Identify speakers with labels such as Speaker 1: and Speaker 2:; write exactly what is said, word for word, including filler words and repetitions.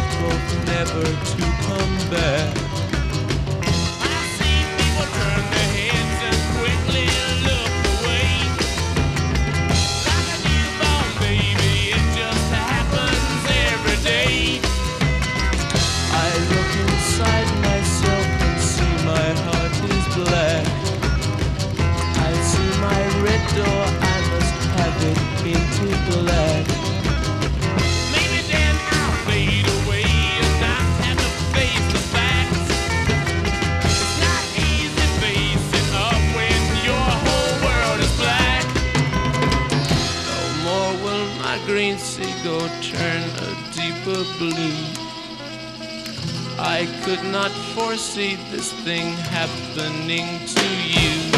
Speaker 1: left both never to come back. I see people turn their heads and quickly look away. Like a newborn baby, it just happens every day. I look inside myself and see my heart is black. I see my red door, I must have it painted black. Maybe then I'll fade away and not have to face the facts. It's not easy facing up when your whole world is black. No more will my green seagull turn a deeper blue. I could not foresee this thing happening to you.